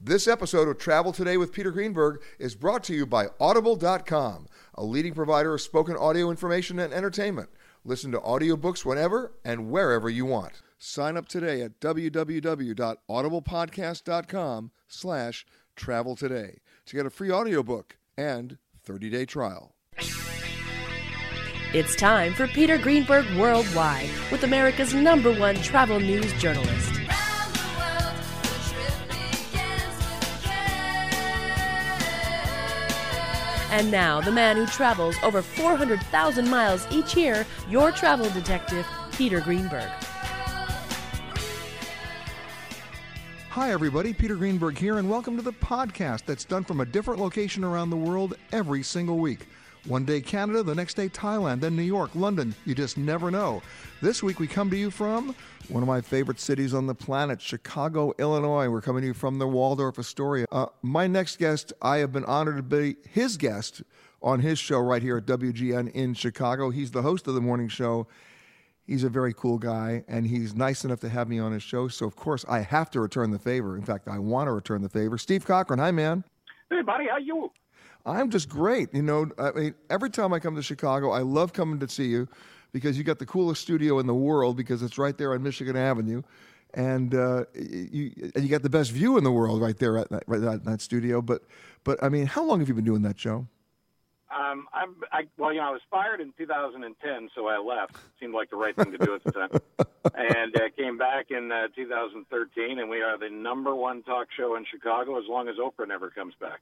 This episode of Travel Today with Peter Greenberg is brought to you by Audible.com, a leading provider of spoken audio information and entertainment. Listen to audiobooks whenever and wherever you want. Sign up today at www.audiblepodcast.com/travel today to get a free audiobook and 30-day trial. It's time for Peter Greenberg Worldwide with America's #1 travel news journalist. And now, the man who travels over 400,000 miles each year, your travel detective, Peter Greenberg. Hi, everybody. Peter Greenberg here, and welcome to the podcast that's done from a different location around the world every single week. One day Canada, the next day Thailand, then New York, London. You just never know. This week we come to you from one of my favorite cities on the planet, Chicago, Illinois. We're coming to you from the Waldorf Astoria. My next guest, I have been honored to be his guest on his show right here at WGN in Chicago. He's the host of the morning show. He's a very cool guy, and he's nice enough to have me on his show. So, of course, I have to return the favor. In fact, I want to return the favor. Steve Cochran, hi, man. Hey, buddy, how you? I'm just great. You know, I mean, every time I come to Chicago, I love coming to see you because you got the coolest studio in the world because it's right there on Michigan Avenue. And you got the best view in the world right there at that studio. But I mean, how long have you been doing that show? I was fired in 2010, so I left. Seemed like the right thing to do at the time. And came back in 2013, and we are the #1 talk show in Chicago as long as Oprah never comes back.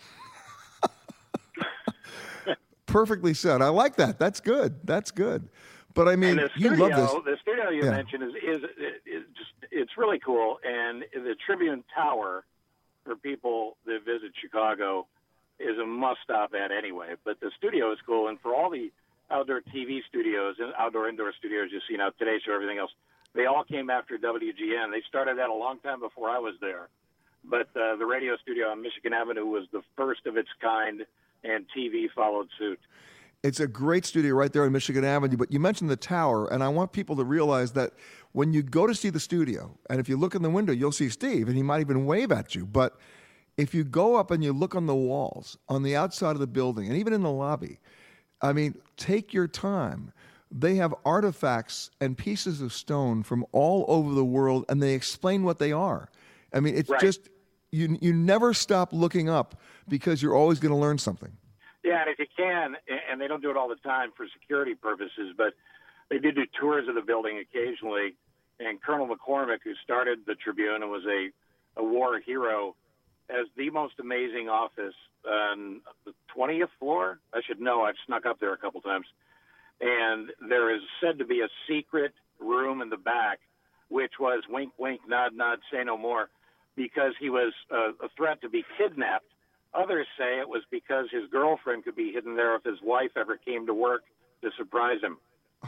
Perfectly said. I like that. That's good. That's good. But I mean, you love this. The studio you mentioned is just, it's really cool. And the Tribune Tower, for people that visit Chicago, is a must-stop at anyway. But the studio is cool. And for all the outdoor TV studios and indoor studios you've seen out Today Show, everything else, they all came after WGN. They started that a long time before I was there. But the radio studio on Michigan Avenue was the first of its kind, and TV followed suit. It's a great studio right there on Michigan Avenue, but you mentioned the tower, and I want people to realize that when you go to see the studio, and if you look in the window, you'll see Steve, and he might even wave at you, but if you go up and you look on the walls, on the outside of the building, and even in the lobby, I mean, take your time. They have artifacts and pieces of stone from all over the world, and they explain what they are. I mean, it's just, you never stop looking up because you're always going to learn something. Yeah, and if you can, and they don't do it all the time for security purposes, but they do tours of the building occasionally. And Colonel McCormick, who started the Tribune and was a war hero, has the most amazing office on the 20th floor. I should know. I've snuck up there a couple times. And there is said to be a secret room in the back, which was wink, wink, nod, nod, say no more, because he was a threat to be kidnapped. Others say it was because his girlfriend could be hidden there if his wife ever came to work to surprise him.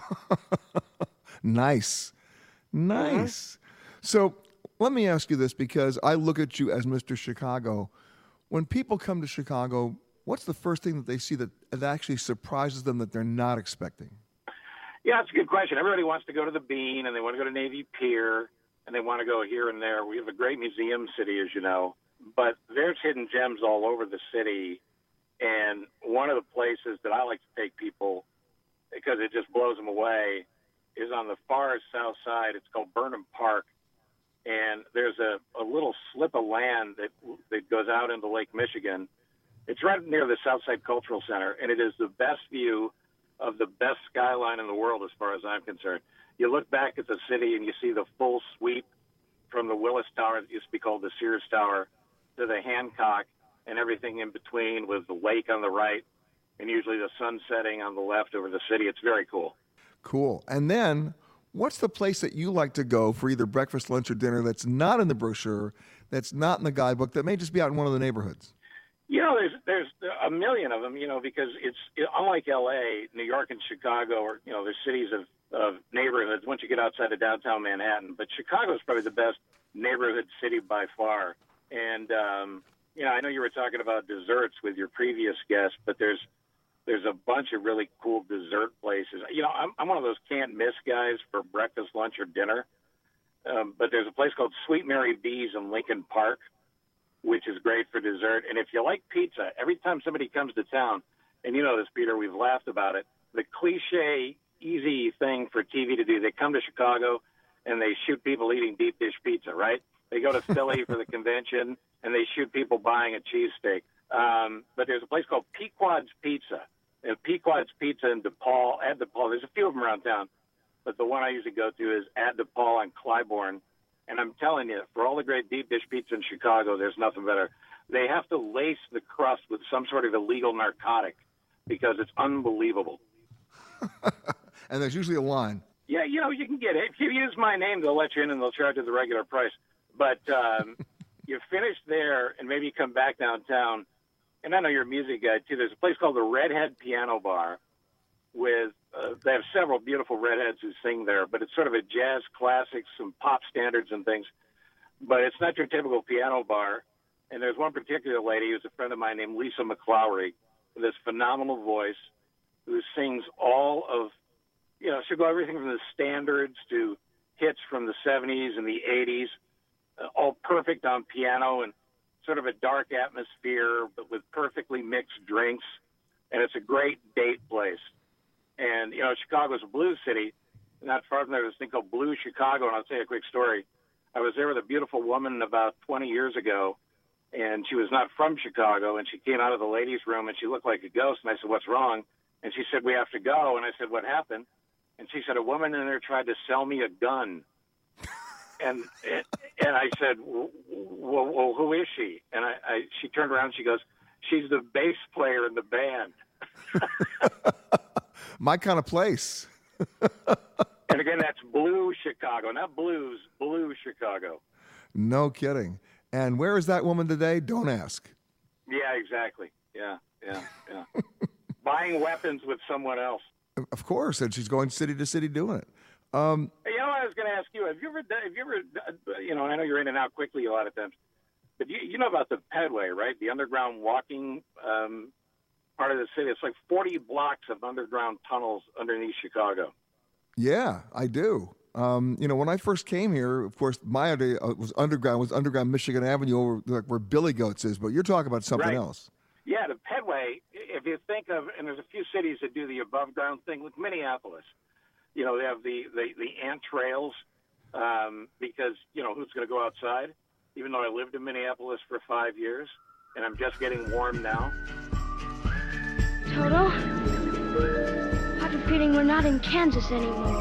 Nice. Mm-hmm. So let me ask you this, because I look at you as Mr. Chicago. When people come to Chicago, what's the first thing that they see that actually surprises them that they're not expecting? Yeah, it's a good question. Everybody wants to go to the Bean, and they want to go to Navy Pier, and they want to go here and there. We have a great museum city, as you know. But there's hidden gems all over the city, and one of the places that I like to take people, because it just blows them away, is on the far south side. It's called Burnham Park, and there's a little slip of land that goes out into Lake Michigan. It's right near the Southside Cultural Center, and it is the best view of the best skyline in the world as far as I'm concerned. You look back at the city, and you see the full sweep from the Willis Tower that used to be called the Sears Tower to the Hancock and everything in between, with the lake on the right and usually the sun setting on the left over the city. It's very cool. Cool. And then what's the place that you like to go for either breakfast, lunch, or dinner that's not in the brochure, that's not in the guidebook, that may just be out in one of the neighborhoods? You know, there's a million of them, because unlike L.A., New York and Chicago are, there's cities of neighborhoods once you get outside of downtown Manhattan. But Chicago is probably the best neighborhood city by far. And, I know you were talking about desserts with your previous guest, but there's a bunch of really cool dessert places. I'm one of those can't miss guys for breakfast, lunch, or dinner. But there's a place called Sweet Mary B's in Lincoln Park. which is great for dessert. And if you like pizza, every time somebody comes to town, and you know this, Peter, we've laughed about it, the cliche, easy thing for TV to do, they come to Chicago and they shoot people eating deep dish pizza, right? They go to Philly for the convention and they shoot people buying a cheesesteak. But there's a place called Pequod's Pizza. And Pequod's Pizza in DePaul, at DePaul, there's a few of them around town, but the one I usually go to is at DePaul on Clybourne. And I'm telling you, for all the great deep dish pizza in Chicago, there's nothing better. They have to lace the crust with some sort of illegal narcotic because it's unbelievable. And there's usually a line. Yeah, you know, you can get it. If you use my name, they'll let you in and they'll charge you the regular price. But you finish there and maybe you come back downtown. And I know you're a music guy, too. There's a place called the Redhead Piano Bar with they have several beautiful redheads who sing there, but it's sort of a jazz classics, some pop standards and things. But it's not your typical piano bar. And there's one particular lady who's a friend of mine named Lisa McClowry with this phenomenal voice who sings all of, you know, she'll go everything from the standards to hits from the 70s and the 80s, all perfect on piano and sort of a dark atmosphere, but with perfectly mixed drinks. And it's a great date place. And, you know, Chicago's a blues city. Not far from there, there's a thing called Blue Chicago, and I'll tell you a quick story. I was there with a beautiful woman about 20 years ago, and she was not from Chicago, and she came out of the ladies' room, and she looked like a ghost, and I said, "What's wrong?" And she said, "We have to go." And I said, "What happened?" And she said, "A woman in there tried to sell me a gun." And I said, well, who is she? And she turned around and she goes, "She's the bass player in the band." My kind of place. And again, that's Blue Chicago, not blues, Blue Chicago. No kidding. And where is that woman today? Don't ask. Yeah, exactly. Yeah. Buying weapons with someone else. Of course, and she's going city to city doing it. Hey, you know, I was going to ask you, have you ever, you know, I know you're in and out quickly a lot of times, but you know about the Pedway, right? The underground walking part of the city. It's like 40 blocks of underground tunnels underneath Chicago. Yeah, I do. You know, when I first came here, of course, my idea was underground Michigan Avenue, over like where Billy Goats is. But you're talking about something else. Yeah, the Pedway. If you think of, and there's a few cities that do the above ground thing, like Minneapolis. You know, they have the ant trails because you know who's going to go outside. Even though I lived in Minneapolis for 5 years, and I'm just getting warm now. Toto, I have a feeling we're not in Kansas anymore.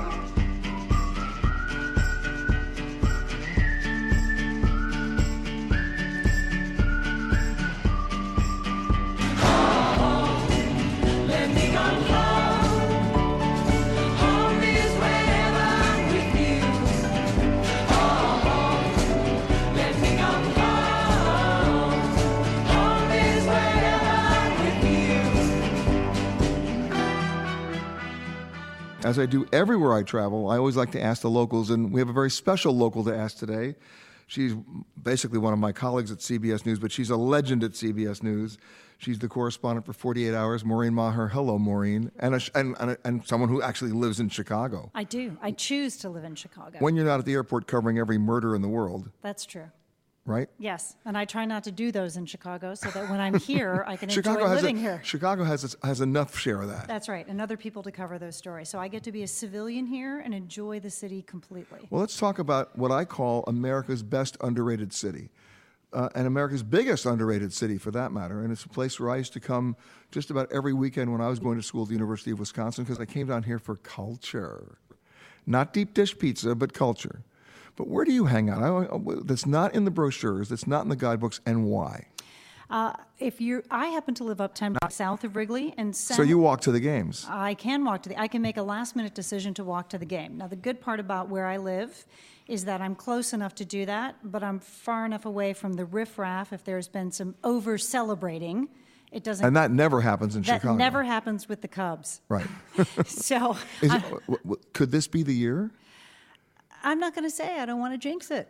As I do everywhere I travel, I always like to ask the locals, and we have a very special local to ask today. She's basically one of my colleagues at CBS News, but she's a legend at CBS News. She's the correspondent for 48 Hours, Maureen Maher. Hello, Maureen. And someone who actually lives in Chicago. I do. I choose to live in Chicago. When you're not at the airport covering every murder in the world. That's true. Right? Yes, and I try not to do those in Chicago so that when I'm here, I can enjoy living here. Chicago has enough share of that. That's right, and other people to cover those stories. So I get to be a civilian here and enjoy the city completely. Well, let's talk about what I call America's best underrated city, and America's biggest underrated city, for that matter. And it's a place where I used to come just about every weekend when I was going to school at the University of Wisconsin, because I came down here for culture. Not deep dish pizza, but culture. But where do you hang out? That's not in the brochures, that's not in the guidebooks, and why? I happen to live up 10 blocks south of Wrigley, and so you walk to the games. I can I can make a last-minute decision to walk to the game. Now, the good part about where I live is that I'm close enough to do that, but I'm far enough away from the riffraff if there's been some over-celebrating. It doesn't. And that never happens in Chicago. That never happens with the Cubs. Right. So, could this be the year? I'm not going to say. I don't want to jinx it.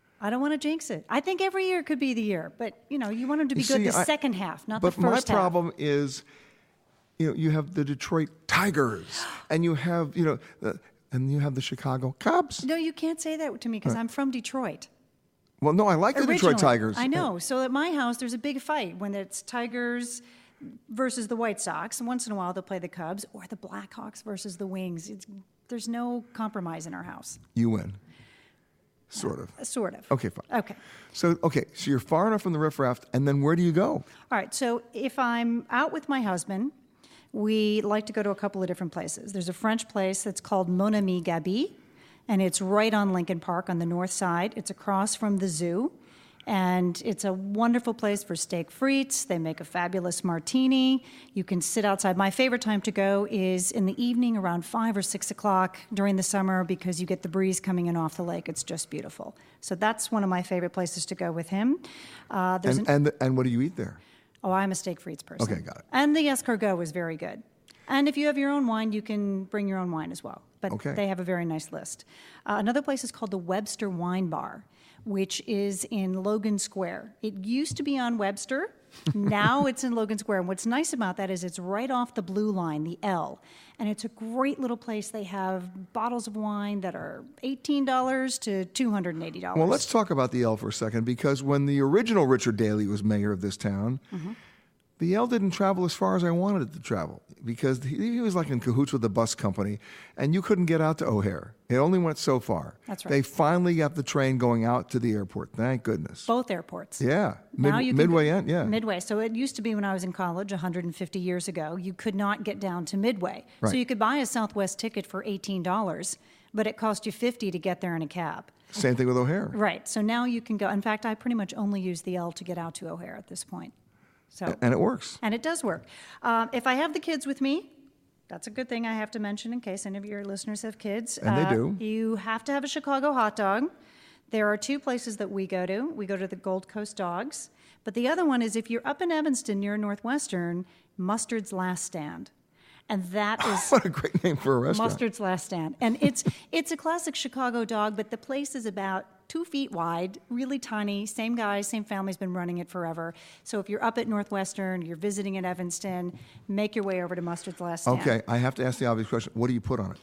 I think every year could be the year, but you want them to be good the second half, not the first half. But my problem is, you have the Detroit Tigers, and you have, and you have the Chicago Cubs. No, you can't say that to me because I'm from Detroit. Well, no, I like the Detroit Originally, Tigers. I know. So at my house, there's a big fight when it's Tigers versus the White Sox. And once in a while, they'll play the Cubs or the Blackhawks versus the Wings. There's no compromise in our house. You win. Sort of. Sort of. Okay, fine. Okay. So you're far enough from the riffraff, and then where do you go? All right. So if I'm out with my husband, we like to go to a couple of different places. There's a French place that's called Mon Ami Gabi, and it's right on Lincoln Park on the north side. It's across from the zoo, and it's a wonderful place for steak frites. They make a fabulous martini. You can sit outside. My favorite time to go is in the evening around 5 or 6 o'clock during the summer because you get the breeze coming in off the lake. It's just beautiful. So that's one of my favorite places to go with him. And what do you eat there? Oh, I'm a steak frites person. Okay, got it. And the escargot is very good. And if you have your own wine, you can bring your own wine as well. But Okay. they have a very nice list. Another place is called the Webster Wine Bar, which is in Logan Square. It used to be on Webster. Now it's in Logan Square. And what's nice about that is it's right off the blue line, the L. And it's a great little place. They have bottles of wine that are $18 to $280. Well, let's talk about the L for a second, because when the original Richard Daley was mayor of this town, the L didn't travel as far as I wanted it to travel, because he was like in cahoots with the bus company, and you couldn't get out to O'Hare. It only went so far. That's right. They finally got the train going out to the airport. Thank goodness. Both airports. Yeah. Now you can Midway end, yeah. Midway. So it used to be when I was in college 150 years ago, you could not get down to Midway. Right. So you could buy a Southwest ticket for $18, but it cost you $50 to get there in a cab. Same thing with O'Hare. Right. So now you can go. In fact, I pretty much only use the L to get out to O'Hare at this point. So And it works. and it does work. If I have the kids with me, that's a good thing I have to mention in case any of your listeners have kids. And they do. You have to have a Chicago hot dog. There are two places that we go to. We go to the Gold Coast Dogs. But the other one is if you're up in Evanston near Northwestern, Mustard's Last Stand. And that is What a great name for a restaurant. Mustard's Last Stand. And it's a classic Chicago dog, but the place is about 2 feet wide, really tiny. Same guy, same family's been running it forever. So if you're up at Northwestern, you're visiting in Evanston, make your way over to Mustard's Last Stand. Okay, I have to ask the obvious question. What do you put on it?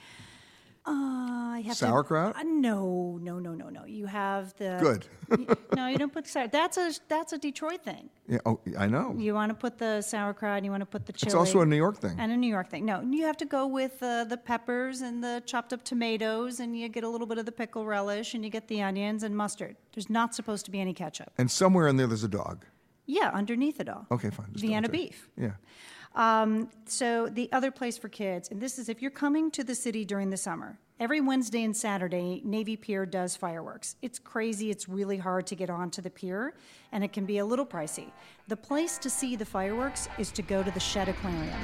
I have Sauerkraut? No. You have the Good. No, you don't put sauerkraut. That's a Detroit thing. Yeah, oh, I know. You want to put the sauerkraut. You want to put the chili. It's also a New York thing. And a New York thing. No, you have to go with the peppers and the chopped up tomatoes, and you get a little bit of the pickle relish, and you get the onions and mustard. There's not supposed to be any ketchup. And somewhere in there's a dog. Yeah, underneath it all. Okay, fine. Just Vienna double check. beef. Yeah. So the other place for kids, and this is if you're coming to the city during the summer, every Wednesday and Saturday, Navy Pier does fireworks. It's crazy. It's really hard to get onto the pier, and it can be a little pricey. The place to see the fireworks is to go to the Shedd Aquarium.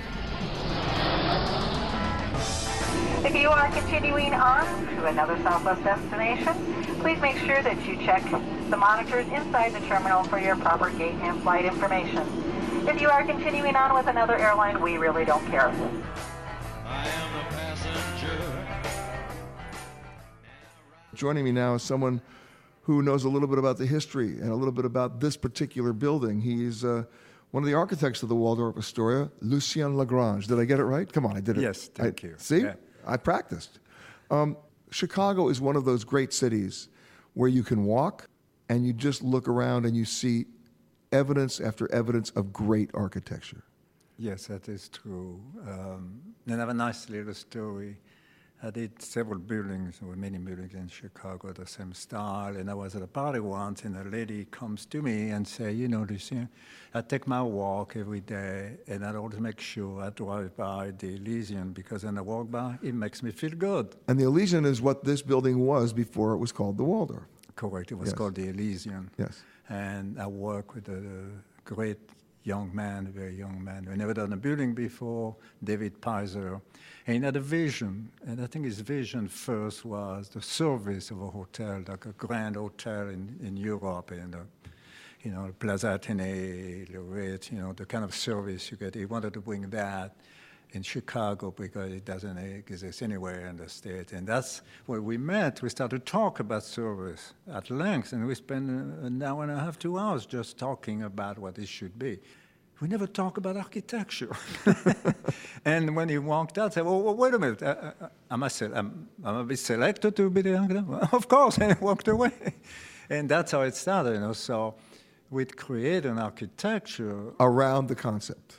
If you are continuing on to another Southwest destination, please make sure that you check the monitors inside the terminal for your proper gate and flight information. If you are continuing on with another airline, we really don't care. I am the passenger. Joining me now is someone who knows a little bit about the history and a little bit about this particular building. He's one of the architects of the Waldorf Astoria, Lucien Lagrange. Did I get it right? Come on, I did it. Yes, thank you. See? Yeah. I practiced. Chicago is one of those great cities where you can walk and you just look around and you see evidence after evidence of great architecture. Yes, that is true. And I have a nice little story. I did several buildings, or many buildings in Chicago, the same style. And I was at a party once, and a lady comes to me and say, you know, Lucien, I take my walk every day, and I always make sure I drive by the Elysian, because when I walk by, it makes me feel good. And the Elysian is what this building was before it was called the Waldorf. Correct. It was Yes. called the Elysian. Yes. And I work with a great young man, a very young man, who had never done a building before, David Pizer. And he had a vision, and I think his vision first was the service of a hotel, like a grand hotel in Europe, and you know, Plaza Athénée, Le Ritz, you know, the kind of service you get. He wanted to bring that in Chicago because it doesn't exist anywhere in the state. And that's where we met. We started to talk about service at length, and we spent an hour and a half, 2 hours just talking about what it should be. We never talk about architecture. And when he walked out, I said, well, wait a minute. Am I be selected to be the architect? Of course, and he walked away. And that's how it started, So we'd create an architecture around the concept.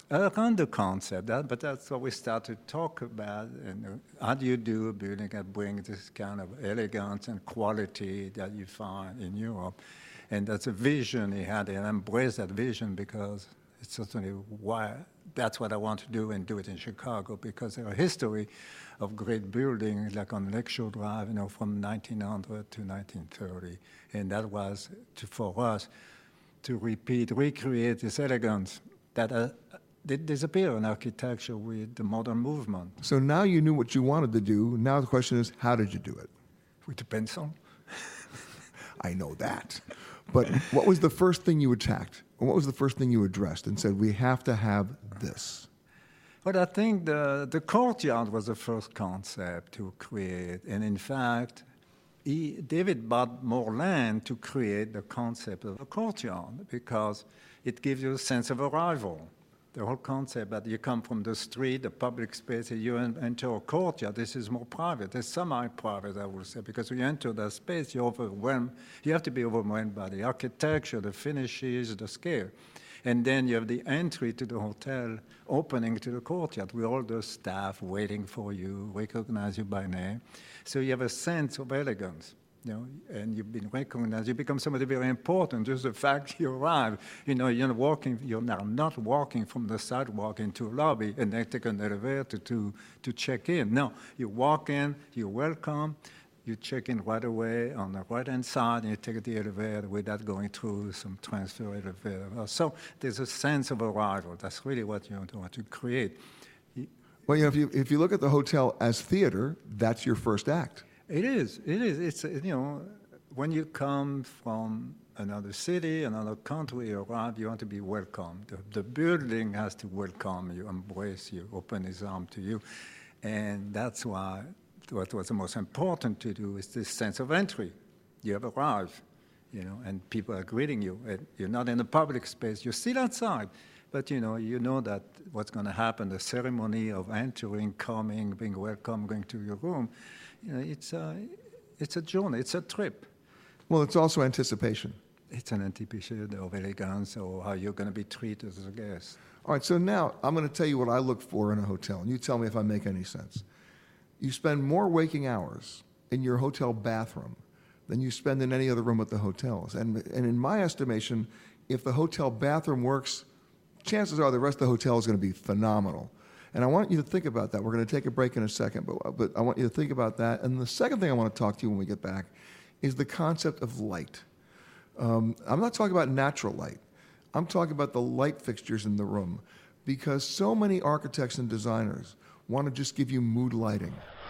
But that's what we started to talk about. And how do you do a building that brings this kind of elegance and quality that you find in Europe? And that's a vision he had, and I embraced that vision because it's certainly why that's what I want to do and do it in Chicago, because there are history of great buildings like on Lakeshore Drive, from 1900 to 1930. And that was, for us, to recreate this elegance that did disappear in architecture with the modern movement. So now you knew what you wanted to do. Now the question is, how did you do it? With a pencil. I know that. But what was the first thing you attacked? What was the first thing you addressed and said, we have to have this? Well, I think the courtyard was the first concept to create. And in fact, David bought more land to create the concept of a courtyard because it gives you a sense of arrival. The whole concept that you come from the street, the public space, and you enter a courtyard, this is more private. It's semi-private, I would say, because when you enter that space, you're overwhelmed. You have to be overwhelmed by the architecture, the finishes, the scale. And then you have the entry to the hotel, opening to the courtyard, with all the staff waiting for you, recognize you by name. So you have a sense of elegance. And you've been recognized, you become somebody very important. Just the fact you arrive, you're not walking from the sidewalk into a lobby and then take an elevator to check in. No, you walk in, you're welcome, you check in right away on the right-hand side, and you take the elevator without going through some transfer elevator. So there's a sense of arrival. That's really what you want to create. Well, if you look at the hotel as theater, that's your first act. It is. It's, when you come from another city, another country, you arrive, you want to be welcomed. The building has to welcome you, embrace you, open its arms to you. And that's why what was the most important to do is this sense of entry. You have arrived, and people are greeting you. And you're not in a public space. You're still outside. But, you know that what's going to happen, the ceremony of entering, coming, being welcome, going to your room, it's a journey, it's a trip. Well, it's also anticipation. It's an anticipation of elegance or how you're going to be treated as a guest. All right, so now I'm going to tell you what I look for in a hotel, and you tell me if I make any sense. You spend more waking hours in your hotel bathroom than you spend in any other room at the hotels. And in my estimation, if the hotel bathroom works, chances are the rest of the hotel is going to be phenomenal. And I want you to think about that. We're going to take a break in a second, but I want you to think about that. And the second thing I want to talk to you when we get back is the concept of light. I'm not talking about natural light. I'm talking about the light fixtures in the room, because so many architects and designers want to just give you mood lighting.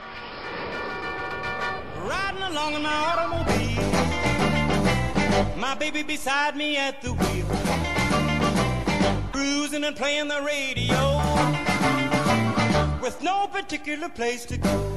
Riding along in my automobile, my baby beside me at the wheel, cruising and playing the radio, with no particular place to go.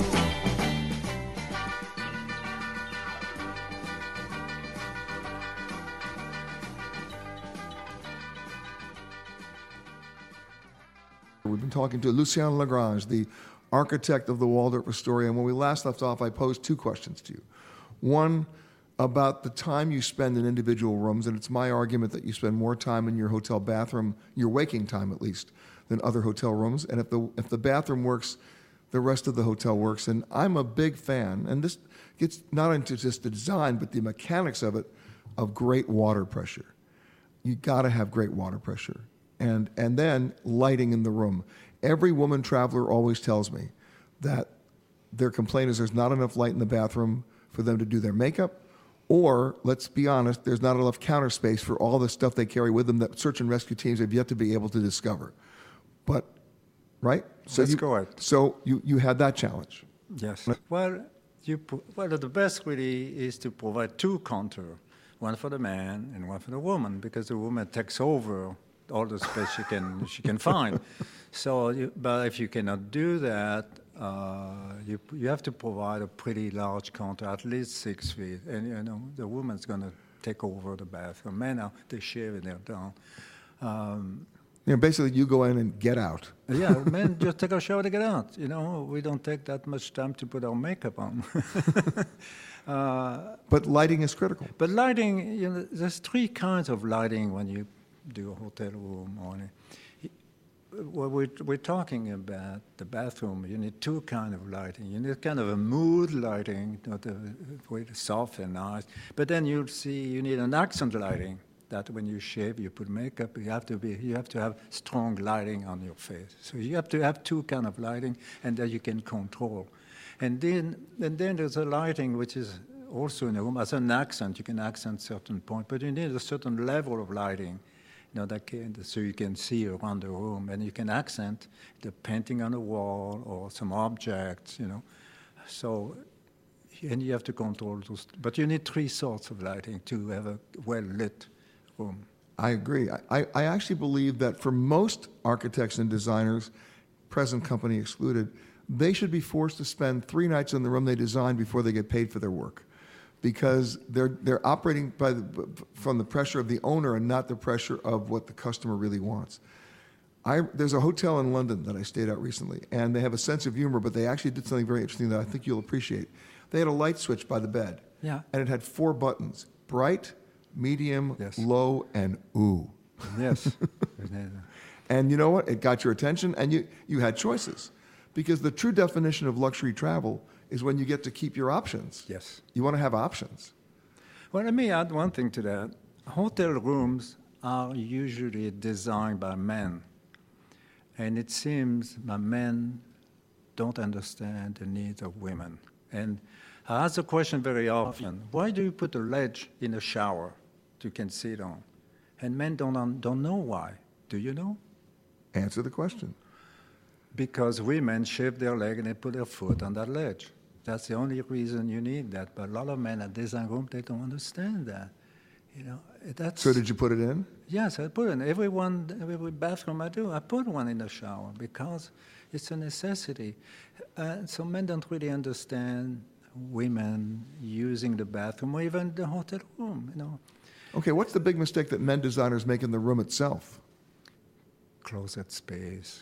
We've been talking to Lucien Lagrange, the architect of the Waldorf Astoria, and when we last left off, I posed two questions to you. One, about the time you spend in individual rooms, and it's my argument that you spend more time in your hotel bathroom, your waking time at least, than other hotel rooms. And if the bathroom works, the rest of the hotel works. And I'm a big fan, and this gets not into just the design, but the mechanics of it, of great water pressure. You got to have great water pressure. And then lighting in the room. Every woman traveler always tells me that their complaint is there's not enough light in the bathroom for them to do their makeup, or, let's be honest, there's not enough counter space for all the stuff they carry with them that search and rescue teams have yet to be able to discover. But, right? So That's correct. So you had that challenge. Yes. Well, the best really is to provide two counters, one for the man and one for the woman, because the woman takes over all the space she can find. So, but if you cannot do that, you have to provide a pretty large counter, at least 6 feet. And the woman's going to take over the bathroom. Men they shave and they're down. Basically, you go in and get out. Yeah, men just take a shower to get out. We don't take that much time to put our makeup on. But lighting is critical. But lighting, there's 3 kinds of lighting when you do a hotel room. Well, we're talking about the bathroom. You need 2 kinds of lighting. You need kind of a mood lighting, with soft and nice. But then you'll see you need an accent lighting. That when you shave, you put makeup, you have to have strong lighting on your face. So you have to have 2 kinds of lighting, and that you can control. And then there's a lighting which is also in the room as an accent. You can accent certain point, but you need a certain level of lighting, so you can see around the room, and you can accent the painting on the wall or some objects, So, and you have to control those. But you need 3 sorts of lighting to have a well-lit room. I agree. I actually believe that for most architects and designers, present company excluded, they should be forced to spend 3 nights in the room they designed before they get paid for their work, because they're operating from the pressure of the owner and not the pressure of what the customer really wants. There's a hotel in London that I stayed at recently, and they have a sense of humor, but they actually did something very interesting that I think you'll appreciate. They had a light switch by the bed, and it had 4 buttons: bright, medium, low, and ooh. Yes. And you know what? It got your attention, and you had choices. Because the true definition of luxury travel is when you get to keep your options. Yes. You want to have options. Well, let me add one thing to that. Hotel rooms are usually designed by men. And it seems that men don't understand the needs of women. And I ask the question very often, why do you put a ledge in a shower you can sit on? And men don't know why. Do you know? Answer the question. Because women shave their leg and they put their foot on that ledge. That's the only reason you need that. But a lot of men at design room, they don't understand that. So did you put it in? Yes, I put it in. Every bathroom I do, I put one in the shower because it's a necessity. So men don't really understand women using the bathroom or even the hotel room, Okay, what's the big mistake that men designers make in the room itself? Closet space.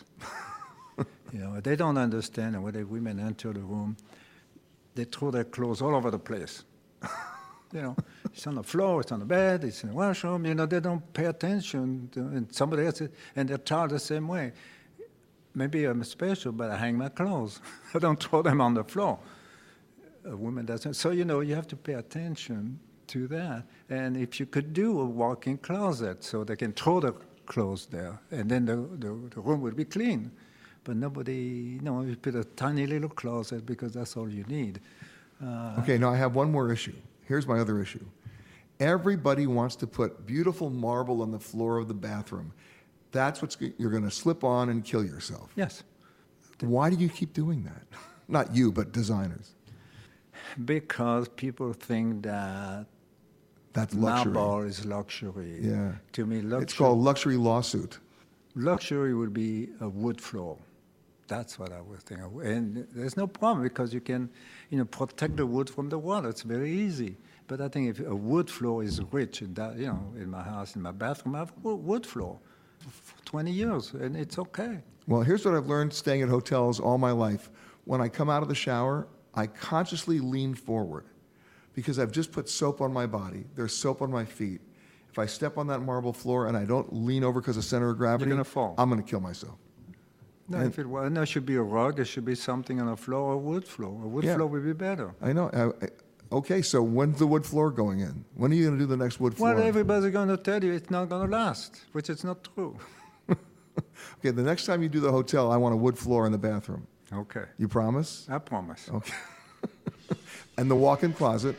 They don't understand, and when the women enter the room, they throw their clothes all over the place. It's on the floor, it's on the bed, it's in the washroom. They don't pay attention and somebody else, and they're taught the same way. Maybe I'm special, but I hang my clothes. I don't throw them on the floor. A woman doesn't. So, you have to pay attention to that. And if you could do a walk-in closet so they can throw the clothes there, and then the room would be clean. But nobody, you put a tiny little closet because that's all you need. Okay, now I have one more issue. Here's my other issue. Everybody wants to put beautiful marble on the floor of the bathroom. That's what you're going to slip on and kill yourself. Yes. Why do you keep doing that? Not you, but designers. Because people think that's luxury. Marble is luxury. Yeah. To me, luxury. It's called luxury lawsuit. Luxury would be a wood floor. That's what I was thinking. And there's no problem because you can, protect the wood from the water. It's very easy. But I think if a wood floor is rich, in that, in my house, in my bathroom, I have a wood floor for 20 years, and it's okay. Well, here's what I've learned staying at hotels all my life. When I come out of the shower, I consciously lean forward because I've just put soap on my body. There's soap on my feet. If I step on that marble floor and I don't lean over because of center of gravity, you're going to fall. I'm going to kill myself. No, it should be a rug. It should be something on a floor, a wood floor. A wood floor would be better. I know. Okay, so when's the wood floor going in? When are you going to do the next wood floor? Well, everybody's going to tell you it's not going to last, which is not true. Okay, the next time you do the hotel, I want a wood floor in the bathroom. Okay. You promise? I promise. Okay. And the walk-in closet.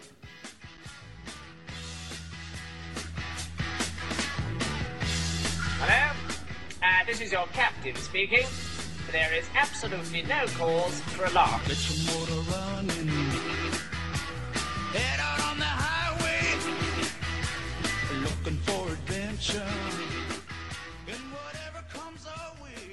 Hello? This is your captain speaking. There is absolutely no cause for alarm. Get your motor running. Head out on the highway. Looking for adventure. And whatever comes our way.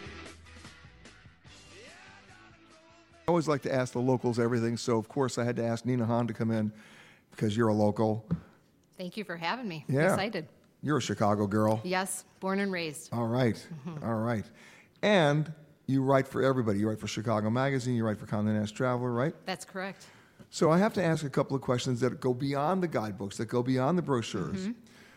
I always like to ask the locals everything, so of course I had to ask Nina Hahn to come in because you're a local. Thank you for having me. Yeah. I'm excited. You're a Chicago girl. Yes, born and raised. All right. All right. And you write for everybody. You write for Chicago Magazine. You write for Condé Nast Traveler, right? That's correct. So I have to ask a couple of questions that go beyond the guidebooks, that go beyond the brochures.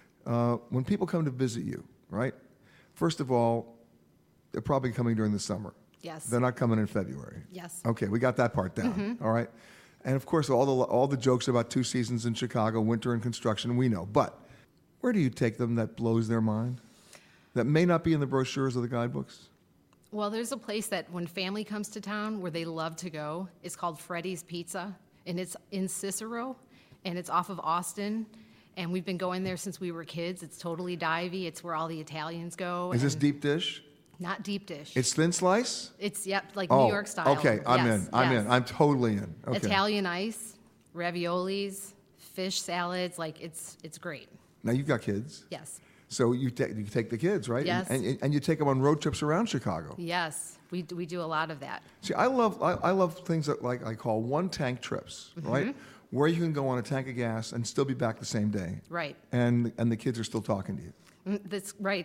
When people come to visit you, right? First of all, they're probably coming during the summer. Yes. They're not coming in February. Yes. Okay, we got that part down. All right. And of course, all the jokes about 2 seasons in Chicago, winter and construction, we know. But where do you take them that blows their mind? That may not be in the brochures or the guidebooks? Well, there's a place that when family comes to town where they love to go. It's called Freddy's Pizza, and it's in Cicero, and it's off of Austin. And we've been going there since we were kids. It's totally divey. It's where all the Italians go. Is this deep dish? Not deep dish. It's thin slice? It's, like New York style. Okay, I'm Yes, in. I'm yes. in. I'm totally in. Okay. Italian ice, raviolis, fish salads. It's great. Now, you've got kids. Yes. So you take the kids, right? Yes. And you take them on road trips around Chicago. Yes. We do a lot of that. See, I love things that like I call one-tank trips, right? Where you can go on a tank of gas and still be back the same day. Right. And the kids are still talking to you. That's right.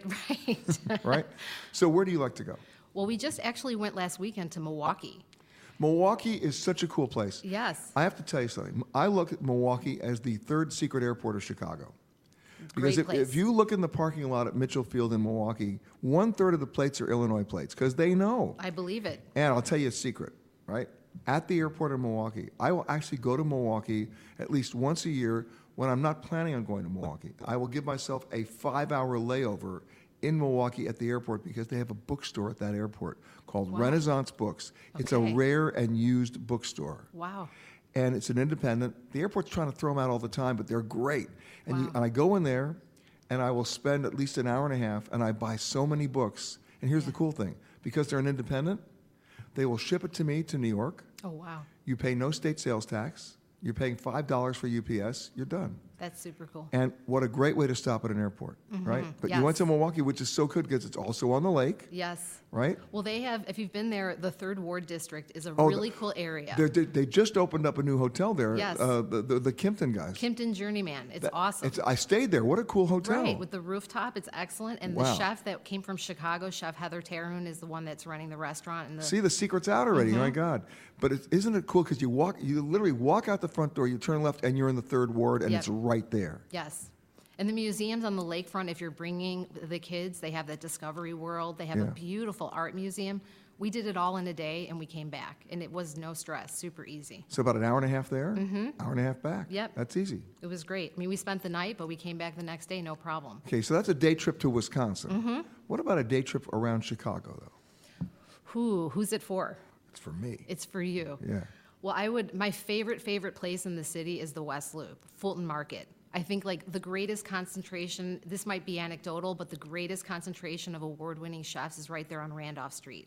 Right? So where do you like to go? Well, we just actually went last weekend to Milwaukee. Milwaukee is such a cool place. Yes. I have to tell you something. I look at Milwaukee as the third secret airport of Chicago. Because Great place. if you look in the parking lot at Mitchell Field in Milwaukee, 1/3 of the plates are Illinois plates because they know. I believe it. And I'll tell you a secret, right? At the airport in Milwaukee, I will actually go to Milwaukee at least once a year when I'm not planning on going to Milwaukee. I will give myself a 5-hour layover in Milwaukee at the airport because they have a bookstore at that airport called Renaissance Books. It's a rare and used bookstore. Wow. And it's an independent. The airport's trying to throw them out all the time, but they're great. And, and I go in there, and I will spend at least an hour and a half, and I buy so many books. And here's the cool thing. Because they're an independent, they will ship it to me to New York. Oh, wow. You pay no state sales tax. You're paying $5 for UPS. You're done. That's super cool. And what a great way to stop at an airport, right? But you went to Milwaukee, which is so good because it's also on the lake. Yes. Right? Well, they have, if you've been there, the 3rd Ward District is a really cool area. They just opened up a new hotel there. Yes. The Kimpton guys. Kimpton Journeyman. It's awesome. I stayed there. What a cool hotel. Right, with the rooftop. It's excellent. And the chef that came from Chicago, Chef Heather Terhune, is the one that's running the restaurant. And See, the secret's out already. My God. But isn't it cool because you literally walk out the front door, you turn left, and you're in the 3rd Ward, and it's right there. Yes. And the museums on the lakefront, if you're bringing the kids, they have that Discovery World. They have a beautiful art museum. We did it all in a day, and we came back. And it was no stress, super easy. So about an hour and a half there, hour and a half back. Yep. That's easy. It was great. I mean, we spent the night, but we came back the next day, no problem. Okay, so that's a day trip to Wisconsin. What about a day trip around Chicago, though? Who's it for? It's for me. It's for you. Yeah. Well, my favorite place in the city is the West Loop, Fulton Market. I think like the greatest concentration, this might be anecdotal, but the greatest concentration of award-winning chefs is right there on Randolph Street.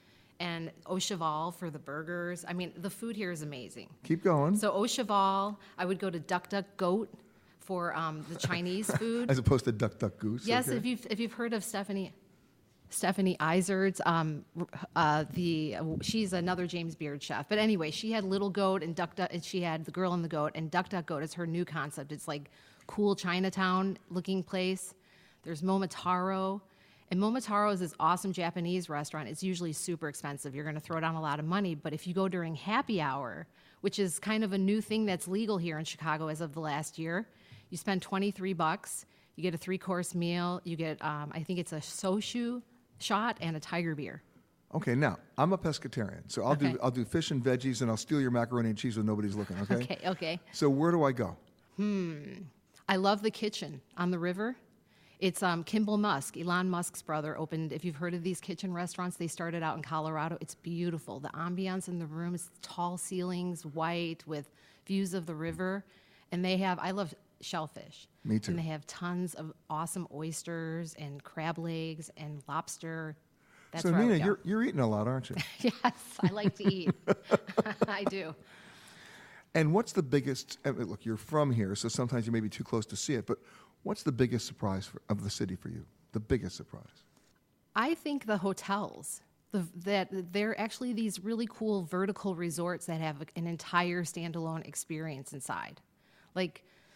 And Au Cheval for the burgers. I mean, the food here is amazing. Keep going. So Au Cheval, I would go to Duck Duck Goat for the Chinese food. As opposed to Duck Duck Goose. Yes, okay. if you've heard of Stephanie Izard's, she's another James Beard chef. But anyway, she had Little Goat and Duck Duck, and she had The Girl and the Goat, and Duck Duck Goat is her new concept. It's like cool Chinatown looking place. There's Momotaro. And Momotaro is this awesome Japanese restaurant. It's usually super expensive. You're going to throw down a lot of money. But if you go during happy hour, which is kind of a new thing that's legal here in Chicago as of the last year, you spend $23. You get a 3-course meal. You get, I think it's a soju shot and a tiger beer. Okay, now I'm a pescatarian, so I'll do fish and veggies, and I'll steal your macaroni and cheese when nobody's looking. Okay. Okay. So where do I go? I love the kitchen on the river. It's Kimball Musk, Elon Musk's brother, opened. If you've heard of these kitchen restaurants, they started out in Colorado. It's beautiful. The ambiance in the room is tall ceilings, white, with views of the river, and they have. I love shellfish. Me too. And they have tons of awesome oysters and crab legs and lobster. That's so where I would Nina, go. you're eating a lot, aren't you? Yes, I like to eat. I do. And what's the biggest? Look, you're from here, so sometimes you may be too close to see it. But what's the biggest surprise of the city for you? The biggest surprise? I think the hotels. That they're actually these really cool vertical resorts that have an entire standalone experience inside. Like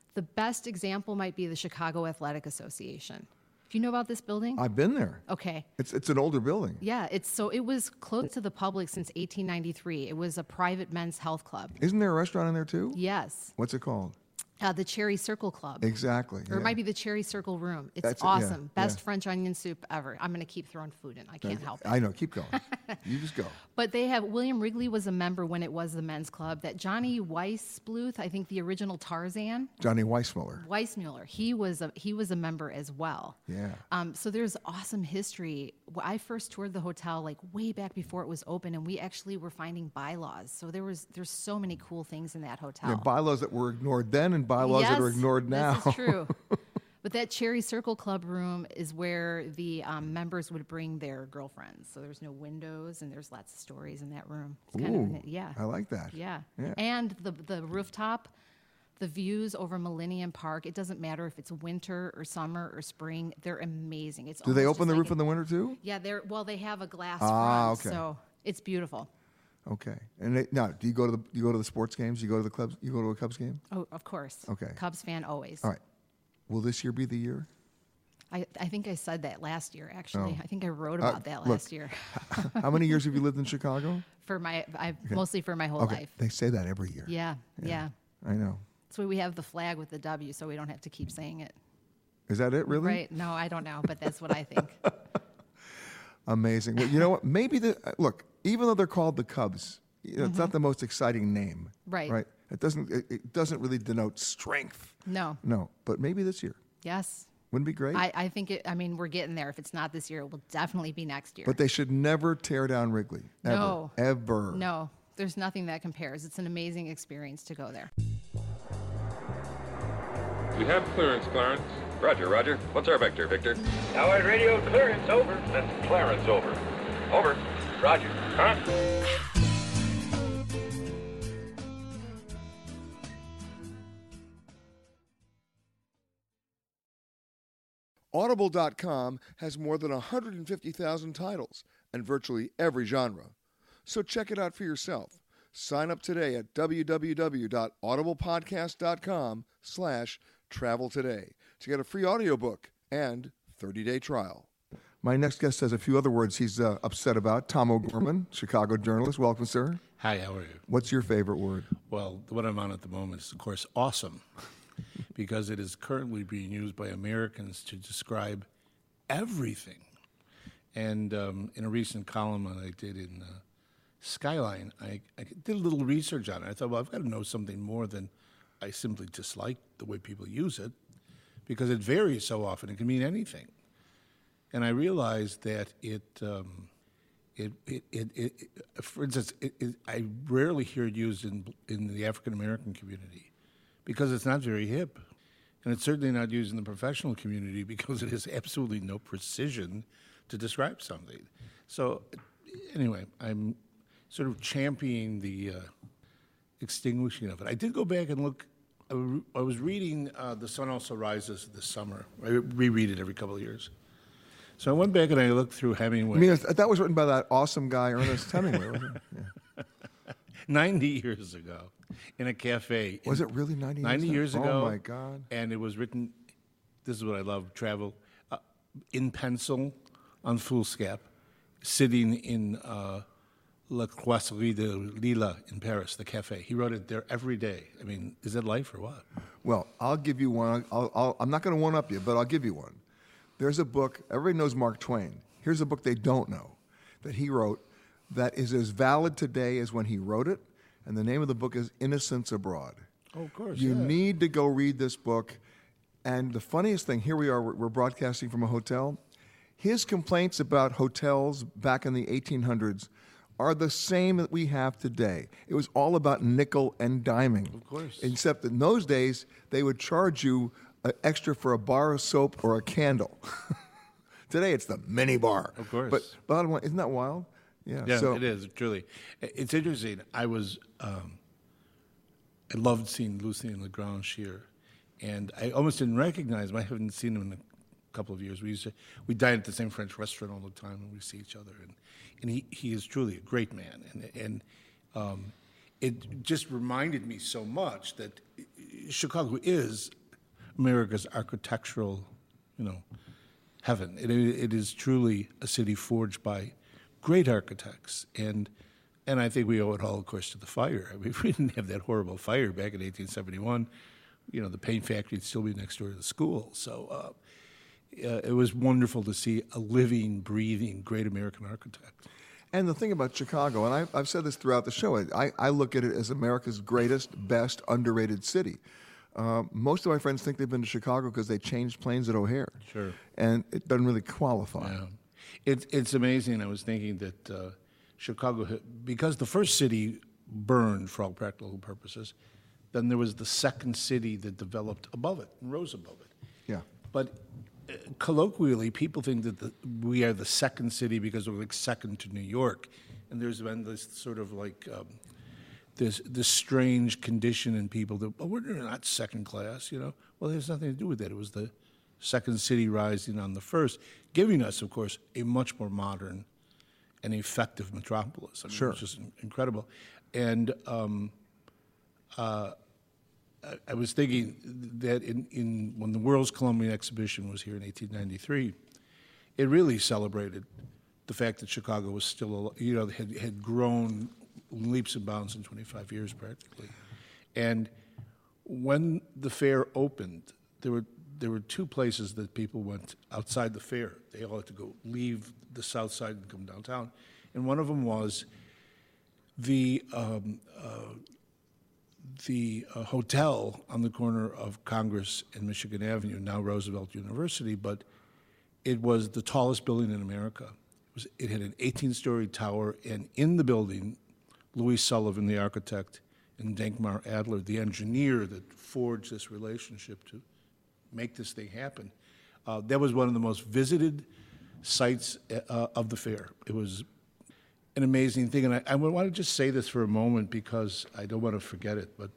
The best example might be the Chicago Athletic Association. Do you know about this building? I've been there. Okay. It's an older building. Yeah, it was closed to the public since 1893. It was a private men's health club. Isn't there a restaurant in there too? Yes. What's it called? The Cherry Circle Club. Exactly. Or it might be the Cherry Circle Room. It's That's it, awesome. yeah, Best yeah. French onion soup ever. I'm going to keep throwing food in. I can't help it. I know. Keep going. You just go. But they have, William Wrigley was a member when it was the men's club. That Johnny Weissbluth, I think the original Tarzan. Johnny Weissmuller. Weissmuller. He was a member as well. Yeah. So there's awesome history. I first toured the hotel like way back before it was open, and we actually were finding bylaws. So there's so many cool things in that hotel. Yeah, bylaws that were ignored then and bylaws that are ignored now. This is true. But that Cherry Circle Club room is where the members would bring their girlfriends. So there's no windows, and there's lots of stories in that room. It's kind of, yeah. I like that. Yeah. Yeah. And the rooftop, the views over Millennium Park, it doesn't matter if it's winter or summer or spring, they're amazing. It's Do they almost open the just roof like in the winter too? Yeah, they have a glass Ah, front, okay. so it's beautiful. Okay. And now, do you go to the sports games? You go to the clubs? You go to a Cubs game? Oh, of course. Okay. Cubs fan always. All right. Will this year be the year? I think I said that last year, actually. Oh. I think I wrote about that look, last year. How many years have you lived in Chicago? Mostly for my whole life. They say that every year. Yeah. I know. That's why we have the flag with the W, so we don't have to keep saying it. Is that it, really? Right. No, I don't know, but that's what I think. Amazing. Well, you know what? Maybe look, even though they're called the Cubs, it's not the most exciting name. Right. Right. It doesn't really denote strength. No. No. But maybe this year. Yes. Wouldn't it be great? I think we're getting there. If it's not this year, it will definitely be next year. But they should never tear down Wrigley. Ever. No. Ever. No. There's nothing that compares. It's an amazing experience to go there. We have clearance, Clarence. Roger. What's our vector, Victor? Howard radio clearance, over. That's Clarence, over. Over. Roger. Huh? Audible.com has more than 150,000 titles and virtually every genre. So check it out for yourself. Sign up today at www.audiblepodcast.com/travel today to get a free audiobook and 30-day trial. My next guest has a few other words he's upset about. Tom O'Gorman, Chicago journalist. Welcome, sir. Hi, how are you? What's your favorite word? Well, the one I'm on at the moment is, of course, awesome, because it is currently being used by Americans to describe everything. And in a recent column that I did in Skyline, I did a little research on it. I thought, well, I've got to know something more than I simply dislike the way people use it, because it varies so often. It can mean anything. And I realized that for instance, I rarely hear it used in the African American community because it's not very hip. And it's certainly not used in the professional community because it has absolutely no precision to describe something. So anyway, I'm sort of championing the extinguishing of it. I did go back and look. I was reading The Sun Also Rises this summer. I reread it every couple of years. So I went back and I looked through Hemingway. I mean, that was written by that awesome guy, Ernest Hemingway, wasn't it? Yeah. 90 years ago in a cafe. Was it really 90 years 90 years ago? Oh, my God. And it was written, this is what I love, travel, in pencil on foolscap, sitting in La Croisserie de Lille in Paris, the cafe. He wrote it there every day. I mean, is that life or what? Well, I'll give you one. I'm not going to one-up you, but I'll give you one. There's a book, everybody knows Mark Twain. Here's a book they don't know that he wrote that is as valid today as when he wrote it, and the name of the book is Innocents Abroad. Oh, of course, You need to go read this book. And the funniest thing, here we are, we're broadcasting from a hotel. His complaints about hotels back in the 1800s are the same that we have today. It was all about nickel and diming. Of course. Except in those days, they would charge you extra for a bar of soap or a candle. Today, it's the mini bar. Of course. But bottom line, isn't that wild? Yeah, so, it is, truly. It's interesting. I loved seeing Lucien Lagrange, and I almost didn't recognize him. I haven't seen him in a couple of years. We dine at the same French restaurant all the time, and we see each other. And he is truly a great man. And it just reminded me so much that Chicago is America's architectural, heaven. It is truly a city forged by great architects, and I think we owe it all, of course, to the fire. I mean, if we didn't have that horrible fire back in 1871, the paint factory would still be next door to the school. So it was wonderful to see a living, breathing, great American architect. And the thing about Chicago, and I've said this throughout the show, I look at it as America's greatest, best, underrated city. Most of my friends think they've been to Chicago because they changed planes at O'Hare. Sure. And it doesn't really qualify. Yeah. It's amazing. I was thinking that Chicago, because the first city burned for all practical purposes, then there was the second city that developed above it and rose above it. Yeah. But colloquially, people think that we are the second city because we're like second to New York. And there's been this sort of like this strange condition in people that, we're not second class, Well, it has nothing to do with that. It was the second city rising on the first, giving us, of course, a much more modern and effective metropolis. I mean, sure. It's just incredible. And I was thinking that in when the World's Columbian Exhibition was here in 1893, it really celebrated the fact that Chicago was still, had grown leaps and bounds in 25 years practically. And when the fair opened, there were two places that people went outside the fair. They all had to leave the south side and come downtown. And one of them was the hotel on the corner of Congress and Michigan Avenue, now Roosevelt University, but it was the tallest building in America. It had an 18-story tower, and in the building, Louis Sullivan, the architect, and Denkmar Adler, the engineer that forged this relationship to make this thing happen. That was one of the most visited sites of the fair. It was an amazing thing, and I want to just say this for a moment because I don't want to forget it, but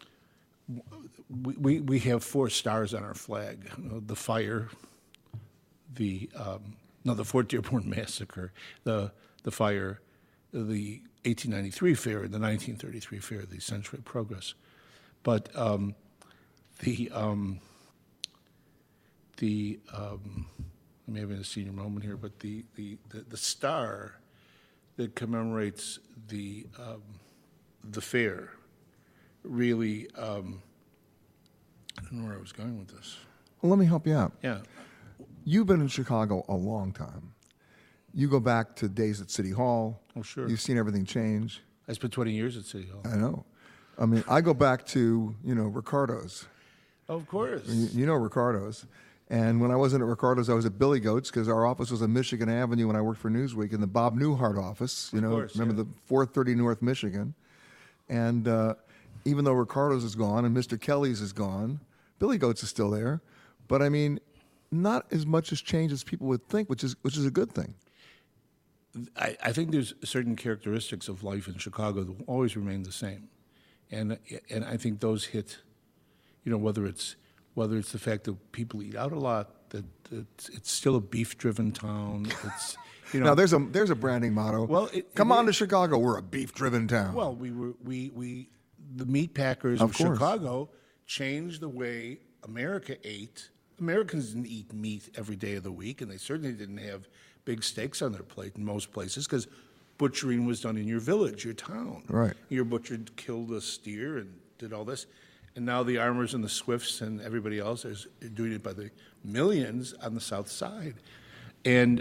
we have 4 stars on our flag. The fire, the Fort Dearborn Massacre, the fire, the 1893 fair, and the 1933 fair, the Century of Progress. But I'm having a senior moment here, but the star that commemorates the fair really, I don't know where I was going with this. Well, let me help you out. Yeah. You've been in Chicago a long time. You go back to days at City Hall. Oh, sure. You've seen everything change. I spent 20 years at City Hall. I know. I mean, I go back to, Ricardo's. Of course. You know Ricardo's. And when I wasn't at Ricardo's, I was at Billy Goat's because our office was on Michigan Avenue when I worked for Newsweek, in the Bob Newhart office. Remember the 430 North Michigan. And even though Ricardo's is gone and Mr. Kelly's is gone, Billy Goat's is still there. But I mean, not as much has changed as people would think, which is a good thing. I think there's certain characteristics of life in Chicago that will always remain the same, and I think those hit, whether it's the fact that people eat out a lot, that it's still a beef-driven town. It's now there's a branding motto. Well, come on to Chicago, we're a beef-driven town. Well, the meat packers of Chicago changed the way America ate. Americans didn't eat meat every day of the week, and they certainly didn't have big steaks on their plate in most places because butchering was done in your village, your town. Right. Your butcher killed a steer and did all this. And now the Armours and the Swifts and everybody else is doing it by the millions on the South Side. And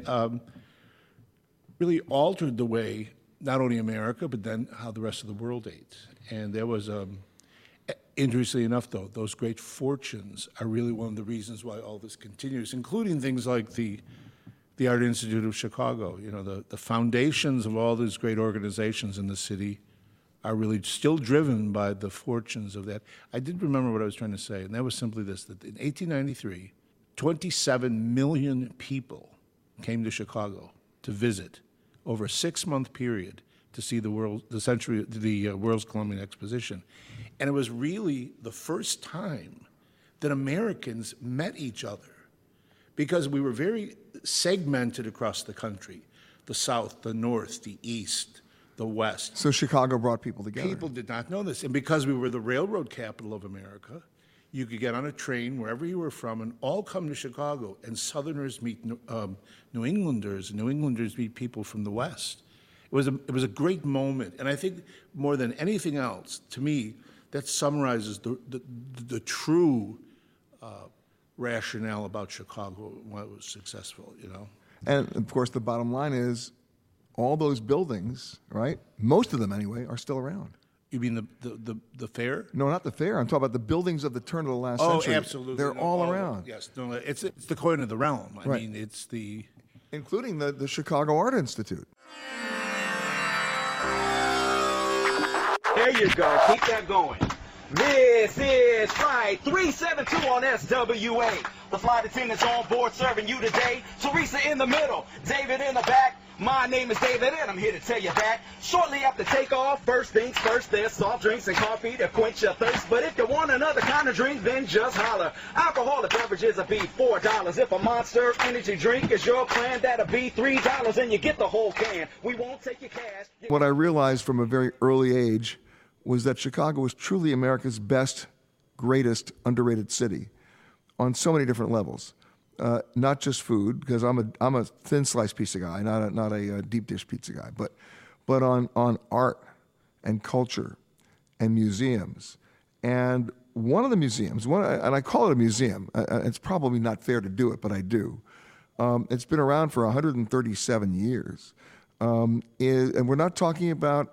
really altered the way not only America, but then how the rest of the world ate. And there was, interestingly enough, though, those great fortunes are really one of the reasons why all this continues, including things like the Art Institute of Chicago. The foundations of all these great organizations in the city are really still driven by the fortunes of that. I did remember what I was trying to say, and that was simply this, that in 1893, 27 million people came to Chicago to visit over a 6-month period to see the World's Columbian Exposition. And it was really the first time that Americans met each other, because we were very segmented across the country, the South, the North, the East, the West. So Chicago brought people together. People did not know this. And because we were the railroad capital of America, you could get on a train wherever you were from and all come to Chicago, and Southerners meet New Englanders, and New Englanders meet people from the West. It was a great moment, and I think more than anything else, to me, that summarizes the true rationale about Chicago and why it was successful, you know? And, of course, the bottom line is all those buildings, right, most of them anyway, are still around. You mean the fair? No, not the fair. I'm talking about the buildings of the turn of the last century. Oh, absolutely. They're all around. Yes. No, it's the coin of the realm. I mean, it's the... Including the Chicago Art Institute. There you go. Keep that going. This is Flight 372 on SWA. The flight attendants on board serving you today. Teresa in the middle, David in the back. My name is David, and I'm here to tell you that shortly after takeoff, first things first, there's soft drinks and coffee to quench your thirst. But if you want another kind of drink, then just holler. Alcoholic beverages will be $4. If a Monster Energy drink is your plan, that'll be $3, and you get the whole can. We won't take your cash. What I realized from a very early age was that Chicago was truly America's best, greatest, underrated city on so many different levels. Not just food, because I'm a thin sliced pizza guy, not a deep dish pizza guy, but on art and culture and museums. And one of the museums, and I call it a museum. It's probably not fair to do it, but I do. It's been around for 137 years, and we're not talking about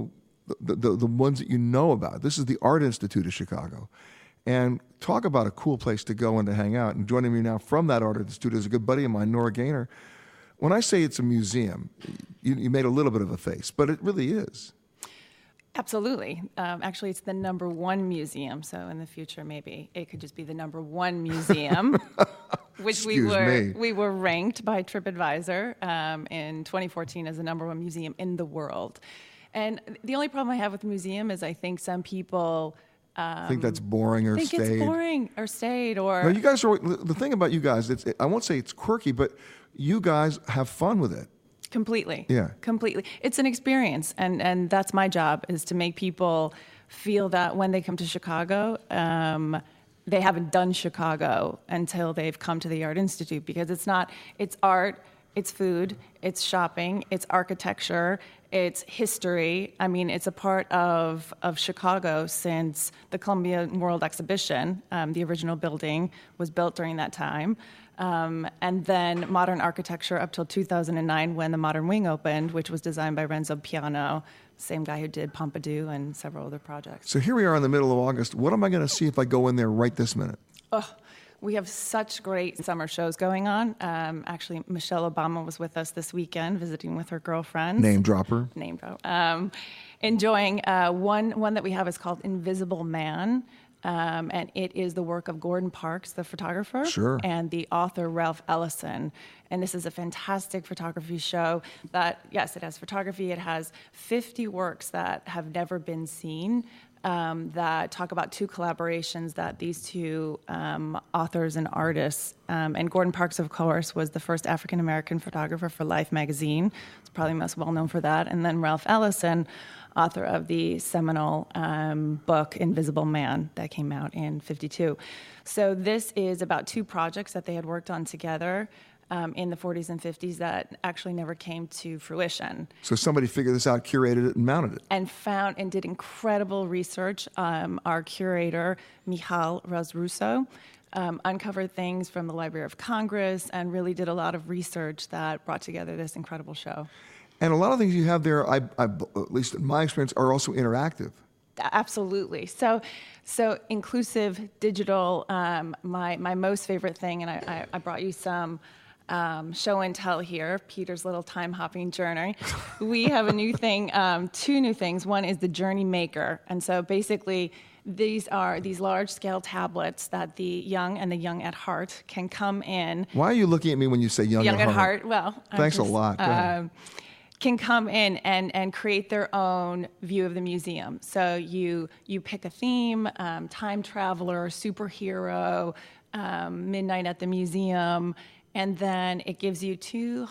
the ones that you know about. This is the Art Institute of Chicago. And talk about a cool place to go and to hang out. And joining me now from that Art Institute is a good buddy of mine, Nora Gaynor. When I say it's a museum, you made a little bit of a face, but it really is. Absolutely. Actually, it's the #1 museum. So in the future, maybe it could just be the #1 museum, which we were ranked by TripAdvisor in 2014 as the #1 museum in the world. And the only problem I have with the museum is I think some people think that's boring or think it's boring or stayed or... No, you guys are... The thing about you guys, I won't say it's quirky, but you guys have fun with it. Completely. Yeah. Completely. It's an experience, and that's my job, is to make people feel that when they come to Chicago, they haven't done Chicago until they've come to the Art Institute, because it's art, it's food, it's shopping, it's architecture, it's history. I mean, it's a part of Chicago since the Columbia World Exhibition. The original building was built during that time. And then modern architecture up till 2009 when the Modern Wing opened, which was designed by Renzo Piano, same guy who did Pompidou and several other projects. So here we are in the middle of August. What am I going to see if I go in there right this minute? Oh, we have such great summer shows going on. Actually, Michelle Obama was with us this weekend, visiting with her girlfriends. Name dropper. Name drop. Enjoying one that we have is called Invisible Man. And it is the work of Gordon Parks, the photographer, and the author Ralph Ellison. And this is a fantastic photography show that, yes, it has photography. It has 50 works that have never been seen, that talk about 2 collaborations that these 2 authors and artists, and Gordon Parks, of course, was the first African-American photographer for Life magazine. It's probably most well known for that. And then Ralph Ellison, author of the seminal book Invisible Man that came out in '52. So this is about 2 projects that they had worked on together in the 40s and 50s that actually never came to fruition. So somebody figured this out, curated it, and mounted it. And found and did incredible research. Our curator, Michal Razrusso, uncovered things from the Library of Congress and really did a lot of research that brought together this incredible show. And a lot of things you have there, at least in my experience, are also interactive. Absolutely. So inclusive, digital. My most favorite thing, and I brought you some show and tell here, Peter's little time hopping journey. We have a new thing, 2 new things. One is the Journey Maker, and so basically these are these large-scale tablets that the young and the young at heart can come in. Why are you looking at me when you say young at heart? Well, thanks a lot. Go ahead. Can come in and create their own view of the museum. So you pick a theme, time traveler, superhero, midnight at the museum, and then it gives you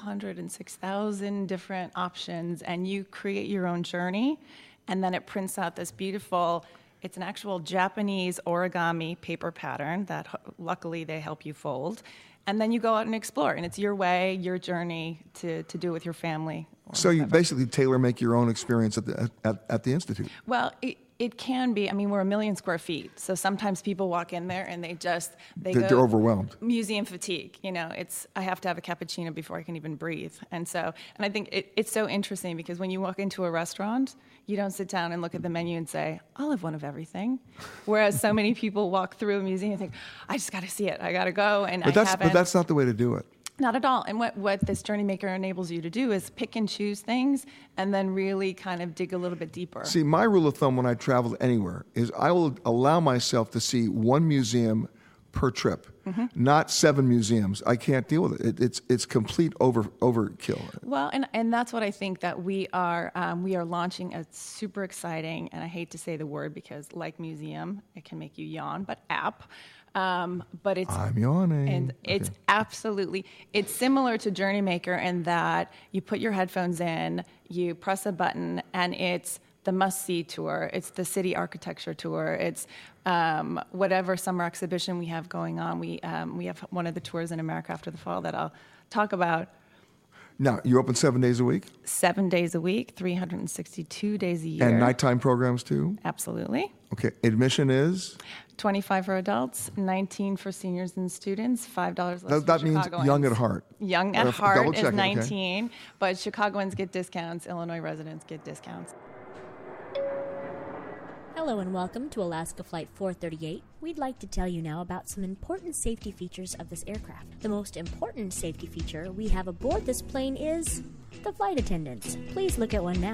206,000 different options, and you create your own journey, and then it prints out this beautiful It's an actual Japanese origami paper pattern that luckily they help you fold. And then you go out and explore, and it's your way, your journey to do it with your family. So you basically tailor-make your own experience at the Institute. Well, it can be. I mean, we're 1 million square feet, so sometimes people walk in there and they're overwhelmed. Museum fatigue. You know, I have to have a cappuccino before I can even breathe. And I think it's so interesting because when you walk into a restaurant, you don't sit down and look at the menu and say, I'll have one of everything. Whereas so many people walk through a museum and think, I just got to see it. I got to go. But that's not the way to do it. Not at all. And what this Journey Maker enables you to do is pick and choose things and then really kind of dig a little bit deeper. See, my rule of thumb when I travel anywhere is I will allow myself to see 1 museum per trip, not 7 museums. I can't deal with it. It's complete overkill. Well, and that's what I think that we are launching a super exciting, and I hate to say the word because like museum, it can make you yawn, but app. But I'm yawning. And it's absolutely, it's similar to Journey Maker in that you put your headphones in, you press a button, and it's the must-see tour. It's the city architecture tour. It's whatever summer exhibition we have going on. We have one of the tours in America After the Fall that I'll talk about. Now, you're open 7 days a week? 7 days a week, 362 days a year. And nighttime programs too? Absolutely. Okay. Admission is? $25 for adults, $19 for seniors and students, $5 less That for means Chicagoans. young at heart. Young at heart is 19, okay. But Chicagoans get discounts, Illinois residents get discounts. Hello and welcome to Alaska Flight 438. We'd like to tell you now about some important safety features of this aircraft. The most important safety feature we have aboard this plane is the flight attendants. Please look at one now.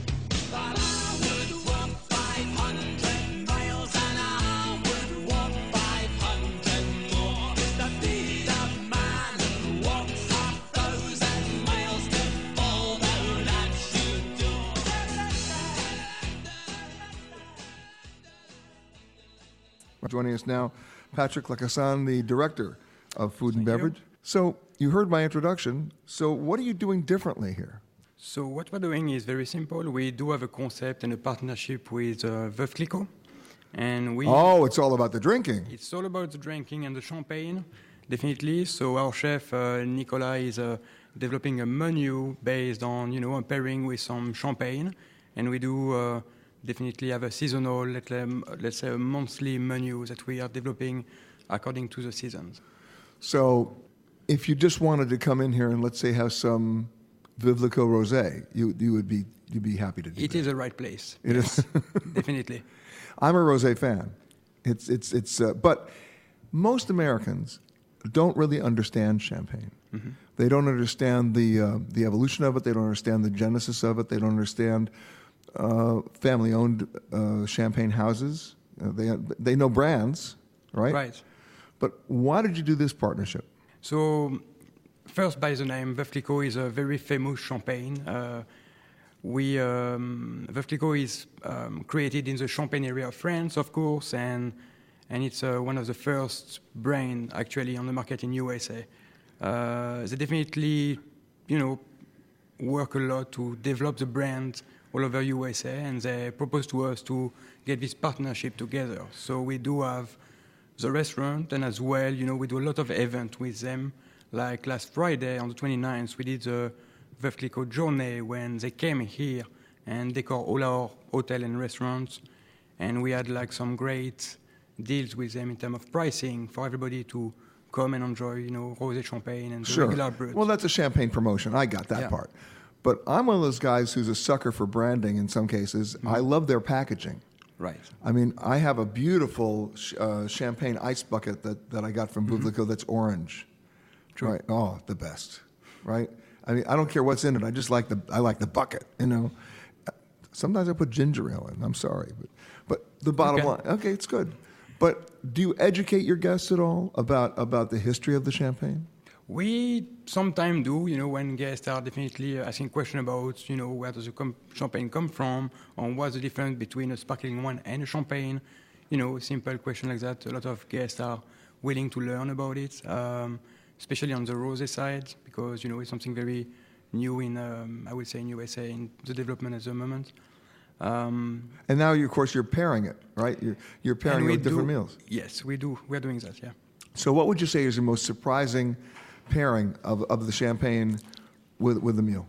Joining us now, Patrick Lacassan, the director of Food and Beverage. So you heard my introduction. So what are you doing differently here? So what we're doing is very simple. We do have a concept and a partnership with Veuve Clicquot. And it's all about the drinking. It's all about the drinking and the champagne, definitely. So our chef, Nicolas, is developing a menu based on, a pairing with some champagne. And we do definitely have a seasonal, let's say a monthly menu that we are developing according to the seasons. So if you just wanted to come in here and let's say have some Veuve Clicquot rosé, you'd be happy to do it. It is the right place. It yes, is definitely. I'm a rosé fan. But most Americans don't really understand champagne. Mm-hmm. They don't understand the evolution of it. They don't understand the genesis of it. They don't understand family-owned champagne houses. They know brands, right? Right. But why did you do this partnership? So, first by the name, Veuve Clicquot is a very famous champagne. Veuve Clicquot is created in the Champagne area of France, of course, and it's one of the first brands actually on the market in USA. They definitely, work a lot to develop the brand all over USA, and they proposed to us to get this partnership together. So we do have the restaurant, and as well, we do a lot of events with them. Like last Friday on the 29th, we did the Veuve Clicquot Journey when they came here and decor all our hotel and restaurants, and we had like some great deals with them in terms of pricing for everybody to come and enjoy, rosé champagne and the regular brews. Well, that's a champagne promotion. I got that part. But I'm one of those guys who's a sucker for branding in some cases. Mm-hmm. I love their packaging. Right. I mean, I have a beautiful champagne ice bucket that I got from Veuve Clicquot that's orange. True. Right. Oh, the best. Right? I mean, I don't care what's in it. I just like the bucket, Sometimes I put ginger ale in. I'm sorry. But the bottom line, okay, it's good. But do you educate your guests at all about the history of the champagne? We sometimes do, when guests are definitely asking questions about, where does the champagne come from, or what's the difference between a sparkling wine and a champagne, simple question like that. A lot of guests are willing to learn about it, especially on the rosé side, because, it's something very new in, I would say, in USA, in the development at the moment. And now, of course, you're pairing it, right? You're pairing it with different meals. Yes, we do. We're doing that, yeah. So what would you say is the most surprising pairing of the champagne with the meal?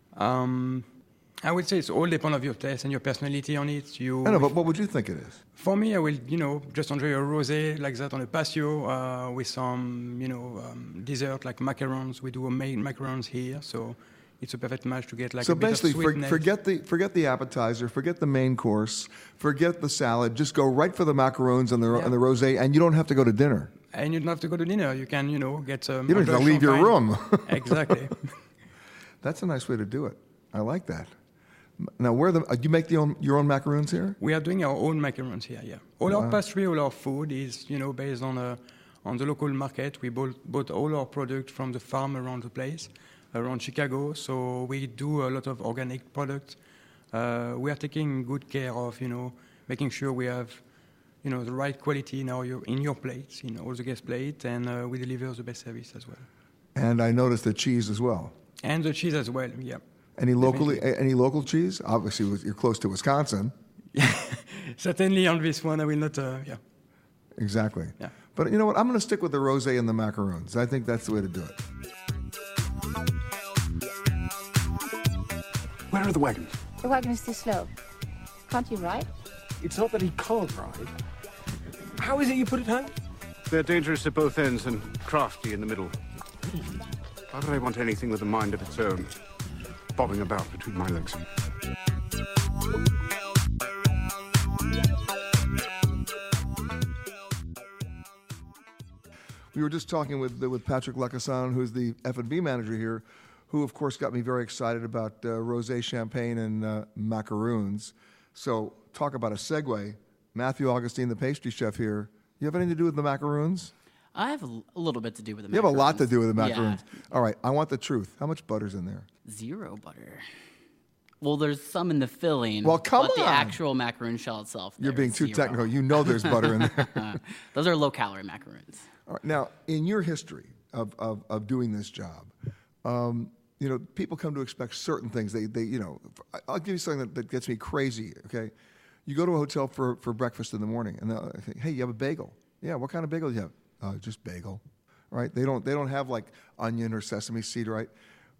I would say it's all depends on your taste and your personality on it. I know, but what would you think it is? For me, I will, just enjoy a rosé like that on a patio with some, dessert like macarons. We do homemade macarons here, so it's a perfect match to get like so a bit basically, of sweetness. forget the appetizer, forget the main course, forget the salad. Just go right for the macarons and the rosé, and you don't have to go to dinner. And you don't have to go to dinner. You can, get some. You don't have to leave your room. Exactly. That's a nice way to do it. I like that. Now, do you make your own macaroons here? We are doing our own macarons here, yeah. All our pastry, all our food is, based on the local market. We bought all our product from the farm around the place, around Chicago. So we do a lot of organic products. We are taking good care of, making sure we have, the right quality in your plates, in all the guest plates, and we deliver the best service as well. And I noticed the cheese as well. And the cheese as well, yeah. Any local cheese? Obviously, you're close to Wisconsin. Certainly on this one, I will not, Exactly. Yeah. But you know what? I'm going to stick with the rosé and the macarons. I think that's the way to do it. Where are the wagons? The wagon is too slow. Can't you ride? It's not that he can't ride. How is it you put it home? They're dangerous at both ends and crafty in the middle. Why would I want anything with a mind of its own, bobbing about between my legs? We were just talking with Patrick Lacasson, who's the F&B manager here, who, of course, got me very excited about rosé champagne and macaroons. So talk about a segue. Matthew Augustine, the pastry chef here. You have anything to do with the macaroons? I have a little bit to do with the macaroons. You have a lot to do with the macaroons. Yeah. All right, I want the truth. How much butter's in there? 0 butter. Well, there's some in the filling. Well, come but on. the actual macaroon shell itself. You're being too 0. technical. You know there's butter in there. Those are low-calorie macaroons. All right, now, in your history of doing this job, people come to expect certain things. I'll give you something that gets me crazy, okay? You go to a hotel for breakfast in the morning, and they'll say, hey, you have a bagel. Yeah, what kind of bagel do you have? Just bagel, right? They don't have like onion or sesame seed, right?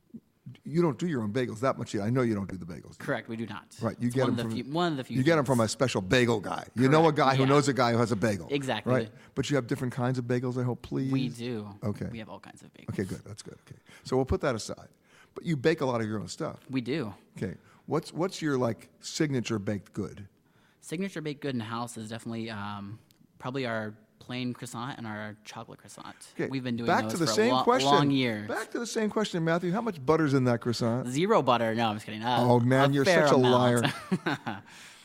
You don't do your own bagels that much yet. I know you don't do the bagels. Correct, we do not. Right, you It's get one them of the from one of the few. You get them things. from a special bagel guy. You know a guy who yeah. knows a guy who has a bagel. Exactly. Right, but you have different kinds of bagels. I hope, please. We do. Okay. We have all kinds of bagels. Okay, good. That's good. Okay, so we'll put that aside. But you bake a lot of your own stuff. We do. Okay, what's your like signature baked good? Signature baked good in the house is definitely probably our plain croissant and our chocolate croissant. Okay, We've been doing back those to the for same a question. long years. Back to the same question, Matthew. How much butter's in that croissant? 0 butter. No, I'm just kidding. Oh, man, you're fair such a amount. liar.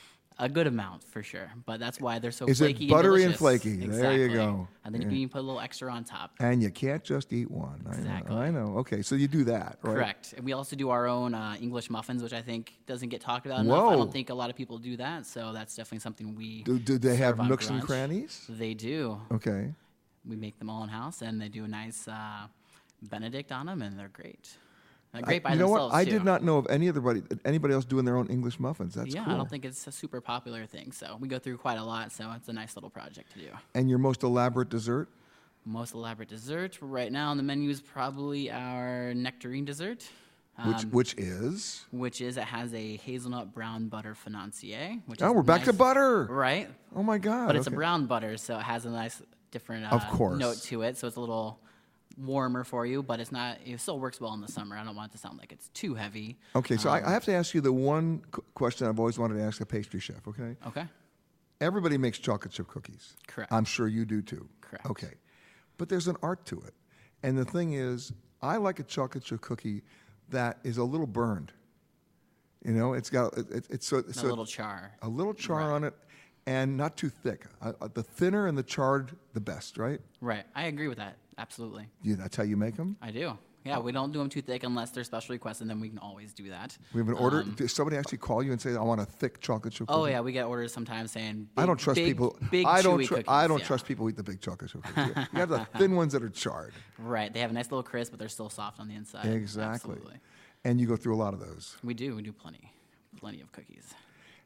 A good amount for sure, but that's why they're so Is flaky it buttery and delicious. flaky? Exactly. There you go. And then Yeah. you can put a little extra on top. And you can't just eat one. Exactly. I know. Okay, so you do that, right? Correct. And we also do our own English muffins, which I think doesn't get talked about enough. Whoa. I don't think a lot of people do that, so that's definitely something we Do they have serve on nooks and brunch. crannies? They do. Okay. We make them all in house, and they do a nice Benedict on them, and they're great. They're great by you know themselves what? I too. did not know of anybody else doing their own English muffins. That's yeah, cool. I don't think it's a super popular thing, so we go through quite a lot. So it's a nice little project to do. And your most elaborate dessert? Most elaborate dessert right now on the menu is probably our nectarine dessert. Which is? Which is, it has a hazelnut brown butter financier. Which Oh, is we're back to nice- butter. Right? Oh, my God. But it's a okay. brown butter, so it has a nice different Of course. note to it. So it's a little warmer for you, but it's not. It still works well in the summer. I don't want it to sound like it's too heavy. Okay, so I have to ask you the one question I've always wanted to ask a pastry chef, okay? Okay. Everybody makes chocolate chip cookies. Correct. I'm sure you do too. Correct. Okay. But there's an art to it. And the thing is, I like a chocolate chip cookie that is a little burned. You know, it's got it's so A little char. A little char on it, and not too thick. The thinner and the charred, the best, right? Right. I agree with that. Absolutely. That's how you make them? I do. Yeah, we don't do them too thick unless they're special requests, and then we can always do that. We have an order. Does somebody actually call you and say, I want a thick chocolate chip cookie? Oh, yeah, we get orders sometimes saying I don't trust people. Big I don't chewy trust people who eat the big chocolate chip cookies. You have the thin ones that are charred. Right. They have a nice little crisp, but they're still soft on the inside. Exactly. Absolutely. And you go through a lot of those. We do. We do plenty of cookies.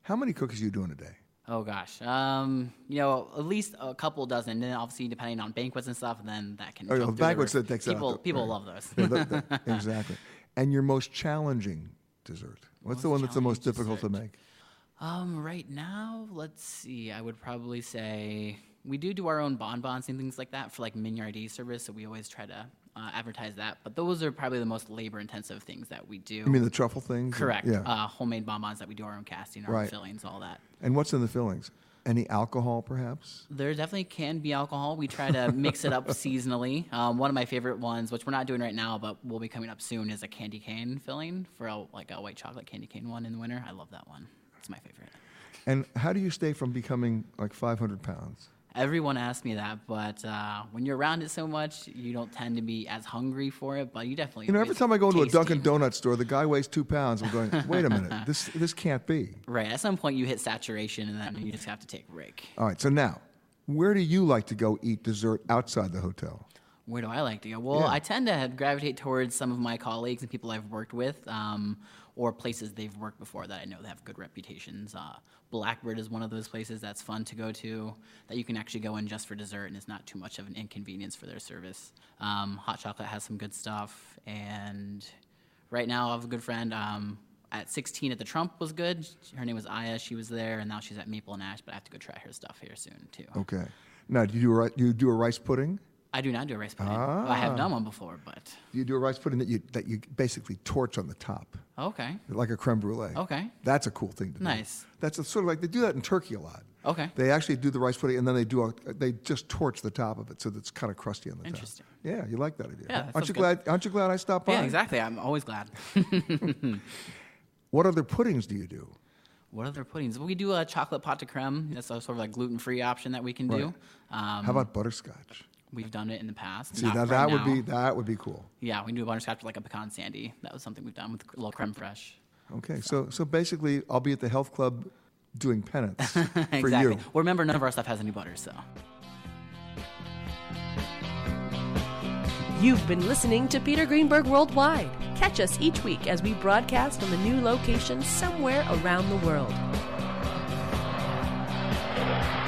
How many cookies are you doing a day? Oh gosh, at least a couple dozen. And then obviously, depending on banquets and stuff, and then that can. Banquets that takes people love those. Yeah, exactly. And your most challenging dessert? What's the one that's the most difficult to make? Right now, let's see. I would probably say we do our own bonbons and things like that for like Mignardi service. So we always try to advertise that. But those are probably the most labor-intensive things that we do. You mean the truffle things? Correct. Yeah. Homemade bonbons that we do our own casting, our own fillings, all that. And what's in the fillings? Any alcohol, perhaps? There definitely can be alcohol. We try to mix it up seasonally. One of my favorite ones, which we're not doing right now, but will be coming up soon, is a candy cane filling for a white chocolate candy cane one in the winter. I love that one. It's my favorite. And how do you stay from becoming like 500 pounds? Everyone asks me that, but when you're around it so much, you don't tend to be as hungry for it, but you definitely... every time I go into a Dunkin' Donuts store, the guy weighs 2 pounds. I'm going, wait a minute, this can't be. Right. At some point, you hit saturation, and then you just have to take a break. All right, so now, where do you like to go eat dessert outside the hotel? Where do I like to go? Well, I tend to gravitate towards some of my colleagues and people I've worked with, or places they've worked before that I know they have good reputations. Blackbird is one of those places that's fun to go to, that you can actually go in just for dessert and it's not too much of an inconvenience for their service. Hot Chocolate has some good stuff, and right now I have a good friend at 16 at the Trump was good. Her name was Aya. She was there, and now she's at Maple and Ash, but I have to go try her stuff here soon too. Okay. Now, do you do a rice pudding? I do not do a rice pudding. I have done one before, but... You do a rice pudding that you basically torch on the top. Okay. Like a creme brulee. Okay. That's a cool thing to do. Nice. That's sort of like, they do that in Turkey a lot. Okay. They actually do the rice pudding, and then they just torch the top of it so that it's kind of crusty on the top. Interesting. Yeah, you like that idea. Yeah, Aren't you glad I stopped by? Yeah, exactly. I'm always glad. What other puddings do you do? What other puddings? We do a chocolate pot de creme. That's a sort of like gluten-free option that we can do. How about butterscotch? We've done it in the past. See, now that would be cool. Yeah, we can do a butterscotch with like a pecan sandy. That was something we've done with a little creme fraiche. Okay, so basically, I'll be at the health club doing penance for Exactly. you. Well, remember, none of our stuff has any butter, so. You've been listening to Peter Greenberg Worldwide. Catch us each week as we broadcast from a new location somewhere around the world.